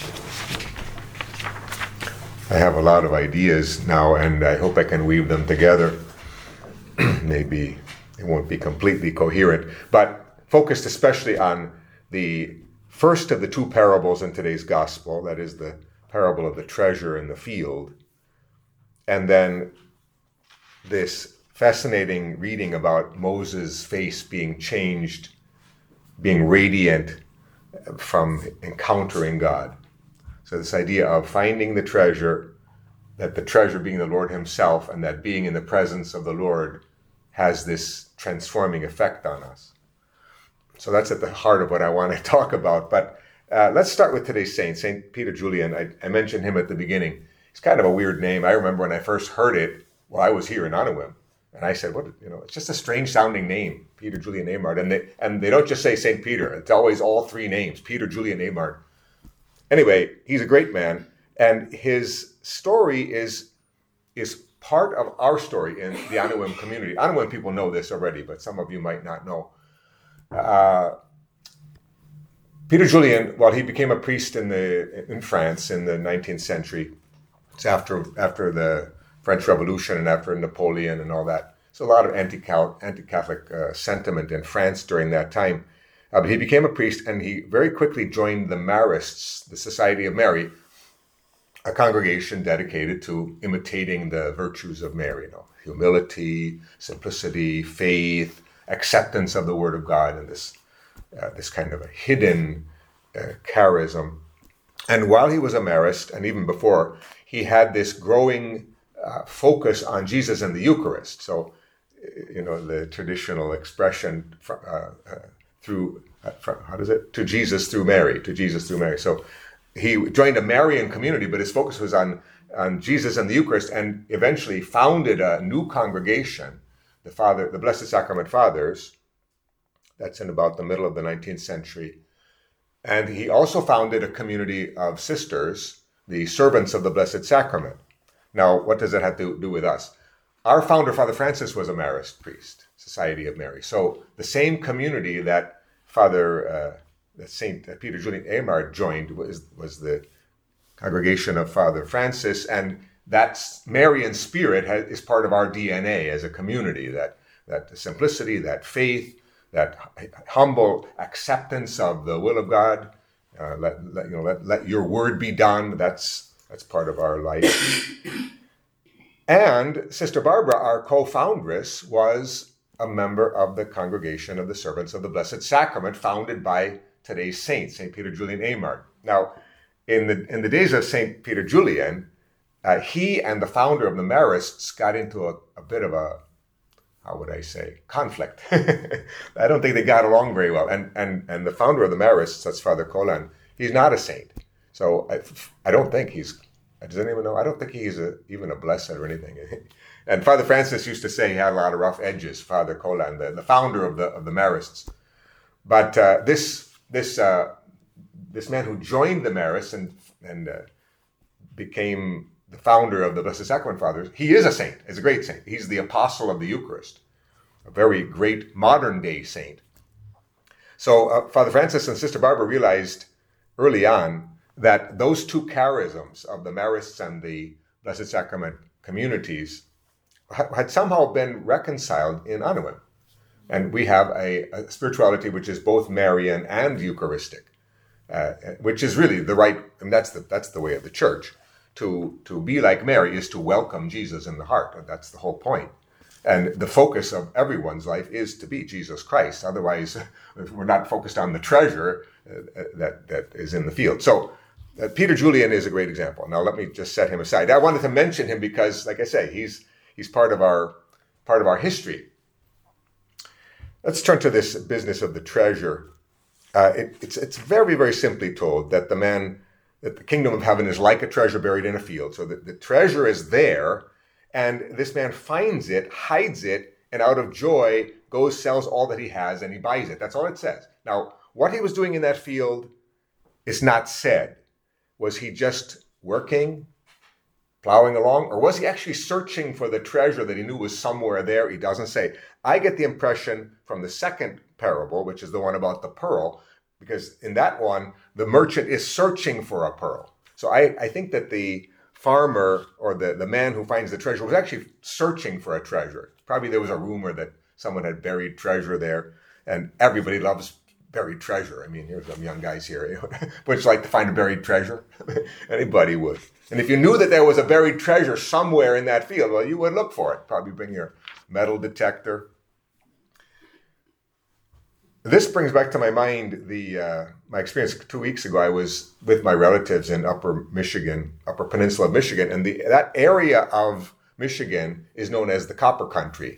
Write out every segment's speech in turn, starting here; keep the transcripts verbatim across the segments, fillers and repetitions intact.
I have a lot of ideas now, and I hope I can weave them together. Maybe it won't be completely coherent, but focused especially on the first of the two parables in today's gospel, that is the parable of the treasure in the field, and then this fascinating reading about Moses' face being changed, being radiant from encountering God. So this idea of finding the treasure, that the treasure being the Lord himself, and that being in the presence of the Lord has this transforming effect on us. So that's at the heart of what I want to talk about. But uh, let's start with today's saint, Saint Peter Julian. I, I mentioned him at the beginning. He's kind of a weird name. I remember when I first heard it, well, I was here in Anawim, and I said, "What? You know, it's just a strange sounding name, Peter Julian Amard." And they and they don't just say Saint Peter; it's always all three names, Peter Julian Amard. Anyway, he's a great man, and his story is is part of our story in the Anawim community. Anawim people know this already, but some of you might not know. Uh, Peter Julian, well, he became a priest in the in France in the nineteenth century. It's after after the French Revolution and after Napoleon and all that. So a lot of anti-Catholic uh, sentiment in France during that time. Uh, but he became a priest, and he very quickly joined the Marists, the Society of Mary, a congregation dedicated to imitating the virtues of Mary, you know, humility, simplicity, faith, acceptance of the Word of God, and this uh, this kind of a hidden uh, charism. And while he was a Marist, and even before, he had this growing uh, focus on Jesus and the Eucharist. So, you know, the traditional expression uh, uh, through, uh, from, how does it? To Jesus through Mary, to Jesus through Mary. So he joined a Marian community, but his focus was on, on Jesus and the Eucharist, and eventually founded a new congregation, the Father, the Blessed Sacrament Fathers. That's in about the middle of the nineteenth century. And he also founded a community of sisters, the Servants of the Blessed Sacrament. Now, what does that have to do with us? Our founder, Father Francis, was a Marist priest, Society of Mary. So the same community that Father, uh, that Saint Peter Julian Amard joined was, was the congregation of Father Francis, and that Marian spirit has, is part of our D N A as a community, that, that simplicity, that faith, that humble acceptance of the will of God. Uh, let, let, you know, let, let your word be done. That's, that's part of our life. And Sister Barbara, our co-foundress, was a member of the Congregation of the Servants of the Blessed Sacrament, founded by today's saint, Saint Peter Julian Amard. Now, in the in the days of Saint Peter Julian, uh, he and the founder of the Marists got into a, a bit of a, how would I say, conflict. I don't think they got along very well. And and and the founder of the Marists, that's Father Colan, he's not a saint. So I, I don't think he's, does anyone know? I don't think he's a, even a blessed or anything. And Father Francis used to say he had a lot of rough edges, Father Colan, the, the founder of the of the Marists. But uh, this this uh, this man who joined the Marists and and uh, became the founder of the Blessed Sacrament Fathers, he is a saint. He's a great saint. He's the apostle of the Eucharist, a very great modern day saint. So uh, Father Francis and Sister Barbara realized early on that those two charisms of the Marists and the Blessed Sacrament communities had somehow been reconciled in Anawim. And we have a, a spirituality which is both Marian and Eucharistic, uh, which is really the right, and that's the that's the way of the church. To to be like Mary is to welcome Jesus in the heart. And that's the whole point. And the focus of everyone's life is to be Jesus Christ. Otherwise, if we're not focused on the treasure uh, that that is in the field. So uh, Peter Julian is a great example. Now let me just set him aside. I wanted to mention him because, like I say, he's he's part of our part of our history. Let's turn to this business of the treasure. Uh, it, it's it's very very simply told that the man that the kingdom of heaven is like a treasure buried in a field. So that the treasure is there, and this man finds it, hides it, and out of joy goes, sells all that he has, and he buys it. That's all it says. Now, what he was doing in that field is not said. Was he just working, plowing along, or was he actually searching for the treasure that he knew was somewhere there? He doesn't say. I get the impression from the second parable, which is the one about the pearl, because in that one, the merchant is searching for a pearl. So I, I think that the farmer or the, the man who finds the treasure was actually searching for a treasure. Probably there was a rumor that someone had buried treasure there, and everybody loves buried treasure. I mean, here's some young guys here. Would you like to find a buried treasure? Anybody would. And if you knew that there was a buried treasure somewhere in that field, well, you would look for it. Probably bring your metal detector. This brings back to my mind the uh, my experience two weeks ago. I was with my relatives in Upper Michigan, Upper Peninsula of Michigan, and the that area of Michigan is known as the Copper Country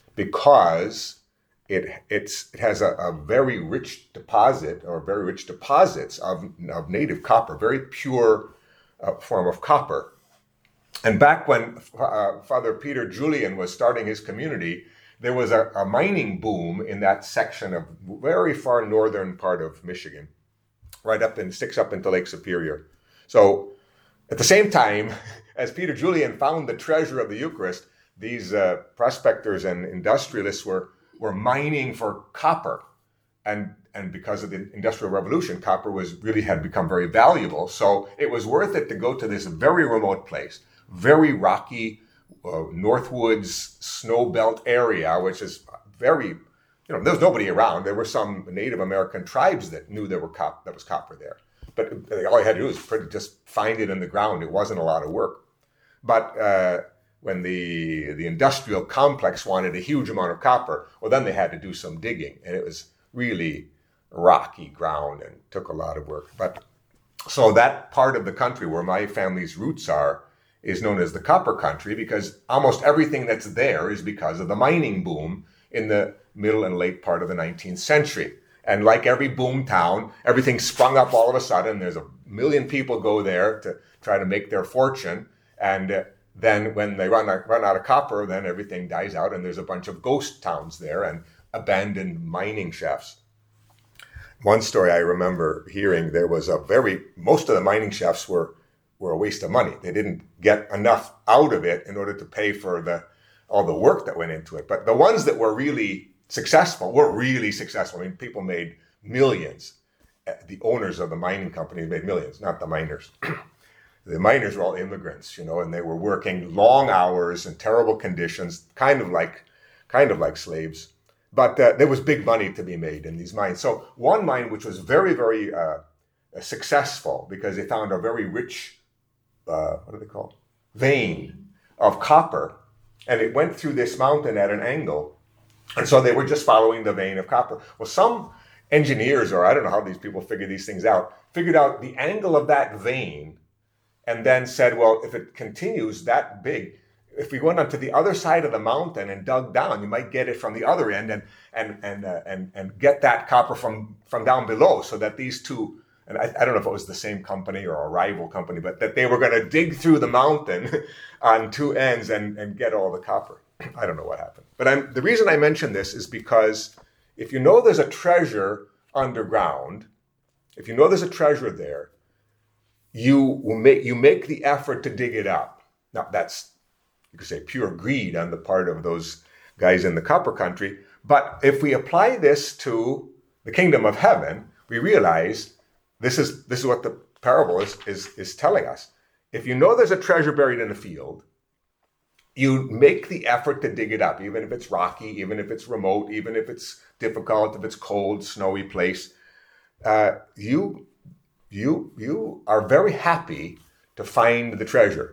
because it it's it has a, a very rich deposit or very rich deposits of of native copper, very pure uh, form of copper. And back when uh, Father Peter Julian was starting his community, there was a, a mining boom in that section of very far northern part of Michigan, right up and sticks up into Lake Superior. So at the same time as Peter Julian found the treasure of the Eucharist, these uh, prospectors and industrialists were were mining for copper. And and because of the Industrial Revolution, copper was really had become very valuable. So it was worth it to go to this very remote place, very rocky, Uh, Northwoods snow belt area, which is very, you know, there was nobody around. There were some Native American tribes that knew there were cop that was copper there, but all you had to do was pretty, just find it in the ground. It wasn't a lot of work. But uh, when the the industrial complex wanted a huge amount of copper, well, then they had to do some digging, and it was really rocky ground and took a lot of work. But so that part of the country where my family's roots are is known as the Copper Country because almost everything that's there is because of the mining boom in the middle and late part of the nineteenth century. And like every boom town, everything sprung up all of a sudden. There's a million people go there to try to make their fortune. And uh, then when they run out, run out of copper, then everything dies out and there's a bunch of ghost towns there and abandoned mining shafts. One story I remember hearing, there was a very, most of the mining shafts were were a waste of money. They didn't get enough out of it in order to pay for the all the work that went into it. But the ones that were really successful were really successful. I mean, people made millions. The owners of the mining companies made millions, not the miners. The miners were all immigrants, you know, and they were working long hours in terrible conditions, kind of like, kind of like slaves. But uh, there was big money to be made in these mines. So one mine, which was very, very uh, successful because they found a very rich Uh, what do they call it? vein of copper, and it went through this mountain at an angle, and so they were just following the vein of copper. Well, some engineers, or I don't know how these people figure these things out, figured out the angle of that vein, and then said, well, if it continues that big, if we went onto the other side of the mountain and dug down, you might get it from the other end and and and uh, and and get that copper from from down below, so that these two. And I, I don't know if it was the same company or a rival company, but that they were going to dig through the mountain on two ends and, and get all the copper. I don't know what happened. But I'm, the reason I mention this is because if you know there's a treasure underground, if you know there's a treasure there, you will make you make the effort to dig it up. Now that's, you could say, pure greed on the part of those guys in the Copper Country. But if we apply this to the kingdom of heaven, we realize This is this is what the parable is, is, is telling us. If you know there's a treasure buried in a field, you make the effort to dig it up, even if it's rocky, even if it's remote, even if it's difficult, if it's cold, snowy place. Uh, you you you are very happy to find the treasure.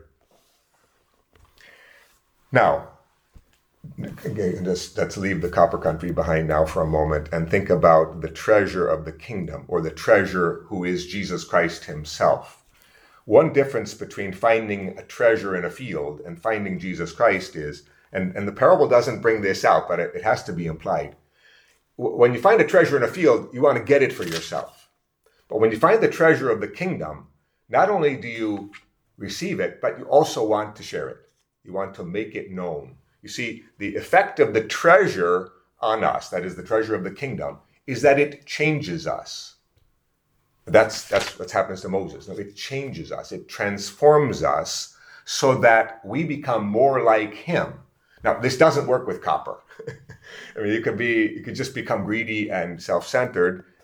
Now, okay, just, let's leave the Copper Country behind now for a moment and think about the treasure of the kingdom, or the treasure who is Jesus Christ himself. One difference between finding a treasure in a field and finding Jesus Christ is, and, and the parable doesn't bring this out, but it, it has to be implied. When you find a treasure in a field, you want to get it for yourself. But when you find the treasure of the kingdom, not only do you receive it, but you also want to share it. You want to make it known. You see, the effect of the treasure on us, that is the treasure of the kingdom, is that it changes us. That's that's what happens to Moses. It changes us. It transforms us so that we become more like him. Now, this doesn't work with copper. I mean, you could be, you could just become greedy and self-centered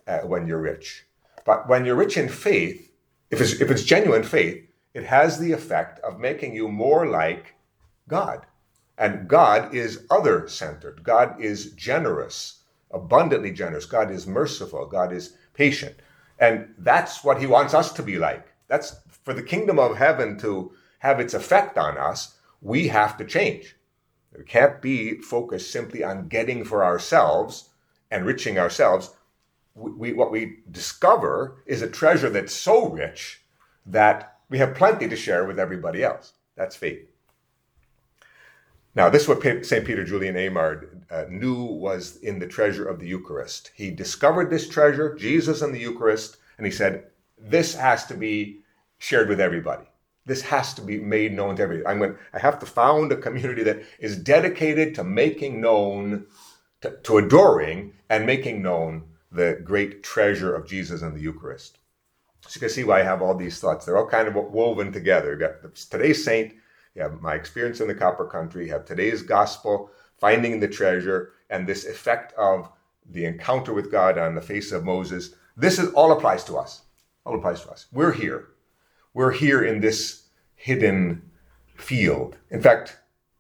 uh, when you're rich. But when you're rich in faith, if it's, if it's genuine faith, it has the effect of making you more like God. And God is other-centered. God is generous, abundantly generous. God is merciful. God is patient. And that's what he wants us to be like. That's for the kingdom of heaven to have its effect on us, we have to change. We can't be focused simply on getting for ourselves, enriching ourselves. We, we, what we discover is a treasure that's so rich that we have plenty to share with everybody else. That's faith. Now, this is what Saint Peter Julian Eymard uh, knew was in the treasure of the Eucharist. He discovered this treasure, Jesus and the Eucharist, and he said, this has to be shared with everybody. This has to be made known to everybody. I'm going, I have to found a community that is dedicated to making known, to, to adoring and making known the great treasure of Jesus and the Eucharist. So you can see why I have all these thoughts. They're all kind of woven together. You got today's saint, you have my experience in the Copper Country, you have today's gospel, finding the treasure, and this effect of the encounter with God on the face of Moses. This is all applies to us. All applies to us. We're here. We're here in this hidden field. In fact,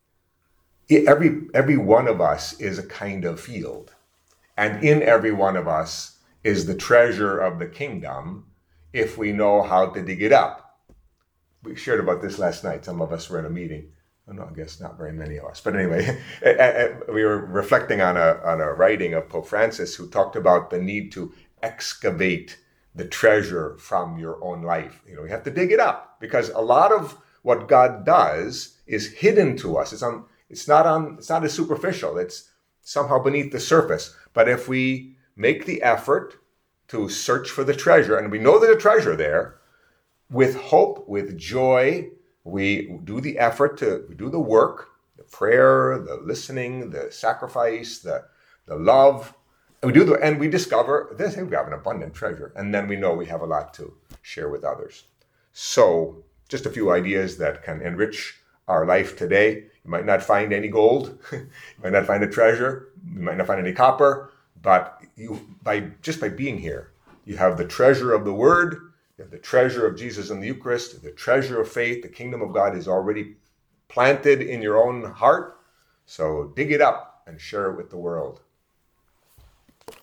every, every one of us is a kind of field. And in every one of us is the treasure of the kingdom if we know how to dig it up. We shared about this last night. Some of us were in a meeting. Oh, no, I guess not very many of us. But anyway, we were reflecting on a, on a writing of Pope Francis who talked about the need to excavate the treasure from your own life. You know, we have to dig it up because a lot of what God does is hidden to us. It's on. It's not on. It's not as superficial. It's somehow beneath the surface. But if we make the effort to search for the treasure, and we know there's a treasure there, with hope, with joy, we do the effort to we do the work, the prayer, the listening, the sacrifice, the the love. We do the, and we discover this, we have an abundant treasure. And then we know we have a lot to share with others. So just a few ideas that can enrich our life today. You might not find any gold. You might not find a treasure. You might not find any copper. But you, by just by being here, you have the treasure of the Word. You have the treasure of Jesus and the Eucharist, the treasure of faith. The kingdom of God is already planted in your own heart. So dig it up and share it with the world.